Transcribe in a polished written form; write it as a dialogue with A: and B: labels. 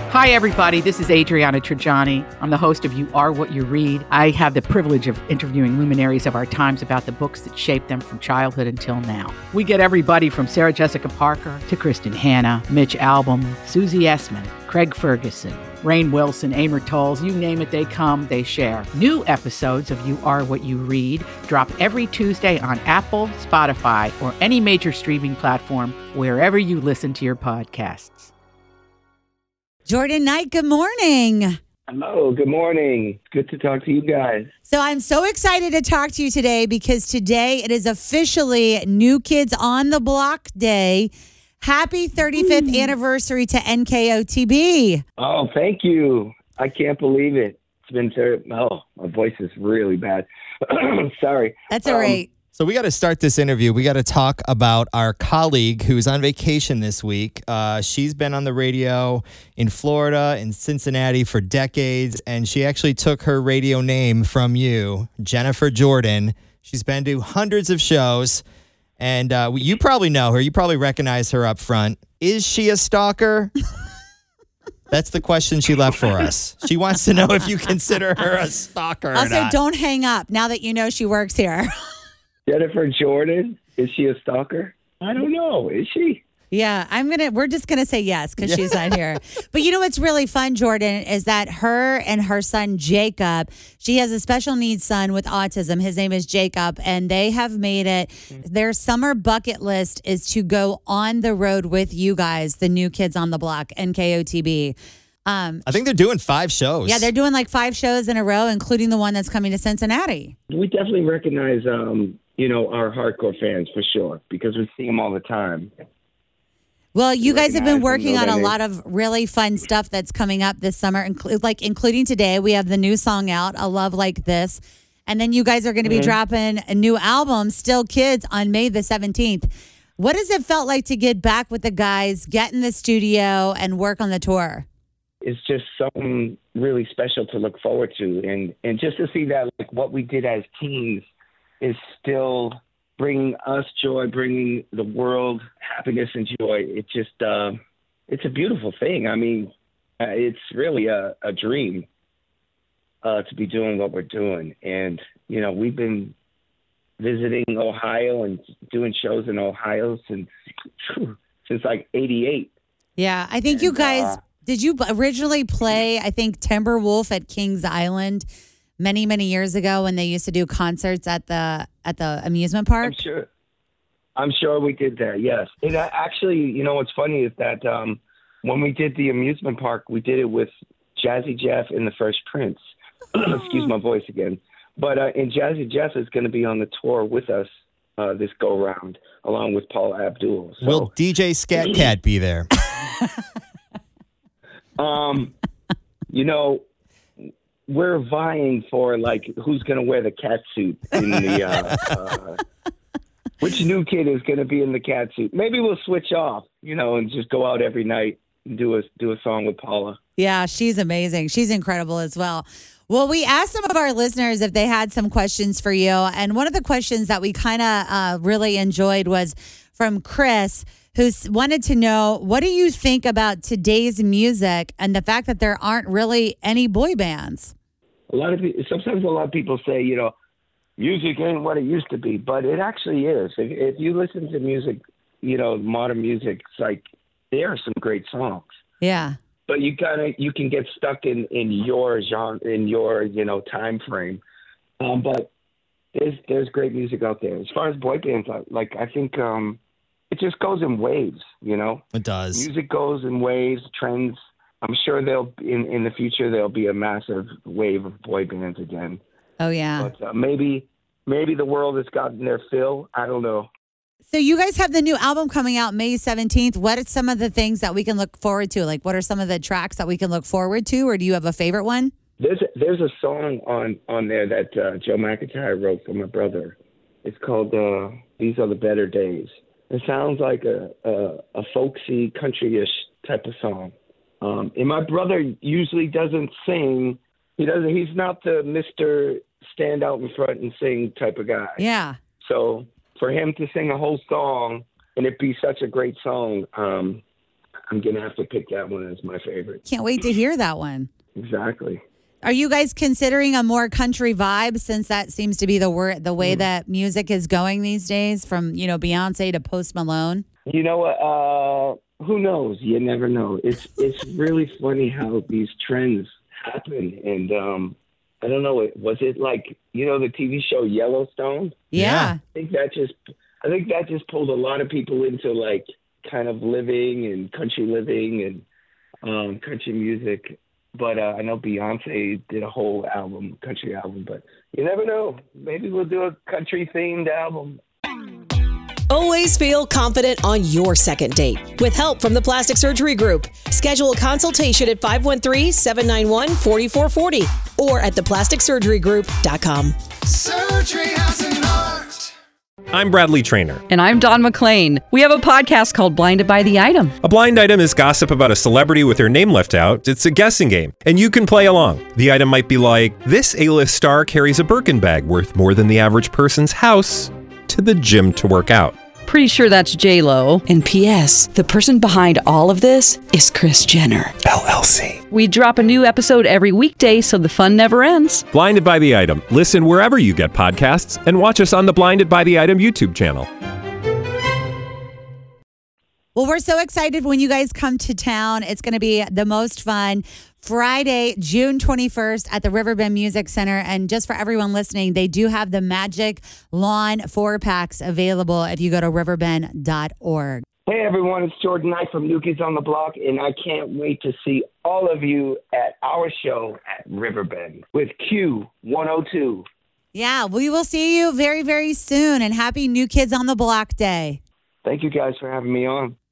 A: Hi, everybody. This is Adriana Trajani. I'm the host of You Are What You Read. I have the privilege of interviewing luminaries of our times about the books that shaped them from childhood until now. We get everybody from Sarah Jessica Parker to Kristen Hanna, Mitch Albom, Susie Essman, Craig Ferguson, Rainn Wilson, Amor Tolls, you name it, they come, they share. New episodes of You Are What You Read drop every Tuesday on Apple, Spotify, or any major streaming platform wherever you listen to your podcasts.
B: Jordan Knight, good morning.
C: Hello, good morning. Good to talk to you guys.
B: So I'm so excited to talk to you today because today it is officially New Kids on the Block Day. Happy 35th anniversary to NKOTB.
C: Oh, thank you. I can't believe it. It's been my voice is really bad. Sorry.
B: That's all right.
D: So we got to start this interview. We got to talk about our colleague who's on vacation this week. She's been on the radio in Florida, in Cincinnati for decades, and she actually took her radio name from you, Jennifer Jordan. She's been to hundreds of shows, and you probably know her. You probably recognize her up front. Is she a stalker? That's the question she left for us. She wants to know if you consider her a stalker or
B: Also,
D: not.
B: don't hang up now that you know she works here.
C: Jennifer Jordan, is she a stalker? I don't know. Is she?
B: Yeah, we're just going to say yes because she's not here. But you know what's really fun, Jordan, is that her and her son, Jacob, she has a special needs son with autism. His name is Jacob, and they have made it. Their summer bucket list is to go on the road with you guys, the New Kids on the Block, NKOTB.
D: I think they're doing 5 shows.
B: Yeah, they're doing like 5 shows in a row, including the one that's coming to Cincinnati.
C: We definitely recognize, our hardcore fans for sure because we see them all the time.
B: Well, you guys have been working on a lot of really fun stuff that's coming up this summer, including today. We have the new song out, A Love Like This. And then you guys are going to be dropping a new album, Still Kids, on May the 17th. What has it felt like to get back with the guys, get in the studio, and work on the tour?
C: It's just something really special to look forward to. And just to see that, like, what we did as teens is still bringing us joy, bringing the world happiness and joy. It's just, it's a beautiful thing. I mean, it's really a dream to be doing what we're doing. And, we've been visiting Ohio and doing shows in Ohio since like 88.
B: Yeah, I think you guys, did you originally play, I think, Timberwolf at Kings Island many, many years ago when they used to do concerts at the amusement park?
C: I'm sure we did that, yes. And actually, what's funny is that when we did the amusement park, we did it with Jazzy Jeff and the Fresh Prince. Excuse my voice again. But and Jazzy Jeff is going to be on the tour with us this go-round, along with Paula Abdul. So,
D: will DJ Scat Cat be there?
C: We're vying for, like, who's going to wear the cat suit in the which new kid is going to be in the cat suit. Maybe we'll switch off, and just go out every night and do a song with Paula.
B: Yeah, she's amazing. She's incredible as well. Well, we asked some of our listeners if they had some questions for you. And one of the questions that we kind of really enjoyed was from Chris, who wanted to know, what do you think about today's music and the fact that there aren't really any boy bands?
C: Sometimes a lot of people say, music ain't what it used to be, but it actually is. If you listen to music, modern music, it's like there are some great songs.
B: Yeah.
C: But you can get stuck in your genre, in your time frame. But there's great music out there. As far as boy bands, I think it just goes in waves.
D: It does. Music
C: goes in waves, trends. I'm sure in the future there'll be a massive wave of boy bands again.
B: Oh yeah.
C: But maybe the world has gotten their fill. I don't know.
B: So you guys have the new album coming out May 17th. What are some of the things that we can look forward to? Like, what are some of the tracks that we can look forward to, or do you have a favorite one?
C: There's a song on there that Joe McIntyre wrote for my brother. It's called "These Are the Better Days." It sounds like a folksy, country-ish type of song. And my brother usually doesn't sing. He's not the Mr. Stand out in front and sing type of guy.
B: Yeah.
C: So for him to sing a whole song and it be such a great song, I'm going to have to pick that one as my favorite.
B: Can't wait to hear that one.
C: Exactly.
B: Are you guys considering a more country vibe, since that seems to be the way that music is going these days, from, Beyonce to Post Malone?
C: You know what? Who knows? You never know. It's really funny how these trends happen. And I don't know. Was it like, the TV show Yellowstone?
B: Yeah.
C: I think that just pulled a lot of people into like kind of living and country living and country music. But I know Beyonce did a whole country album, but you never know. Maybe we'll do a country-themed album.
E: Always feel confident on your second date. With help from the Plastic Surgery Group. Schedule a consultation at 513-791-4440 or at theplasticsurgerygroup.com.
F: Surgery has an art.
G: I'm Bradley Trainer.
H: And I'm Don McClain. We have a podcast called Blinded by the Item.
G: A blind item is gossip about a celebrity with their name left out. It's a guessing game, and you can play along. The item might be like, this A-list star carries a Birkin bag worth more than the average person's house to the gym to work out.
H: Pretty sure that's J-Lo.
E: And P.S. the person behind all of this is Kris Jenner,
G: LLC.
H: We drop a new episode every weekday so the fun never ends.
G: Blinded by the Item. Listen wherever you get podcasts and watch us on the Blinded by the Item YouTube channel.
B: Well, we're so excited when you guys come to town. It's going to be the most fun. Friday, June 21st at the Riverbend Music Center. And just for everyone listening, they do have the Magic Lawn 4-packs available if you go to riverbend.org.
C: Hey, everyone. It's Jordan Knight from New Kids on the Block, and I can't wait to see all of you at our show at Riverbend with Q102.
B: Yeah, we will see you very, very soon. And happy New Kids on the Block Day.
C: Thank you guys for having me on.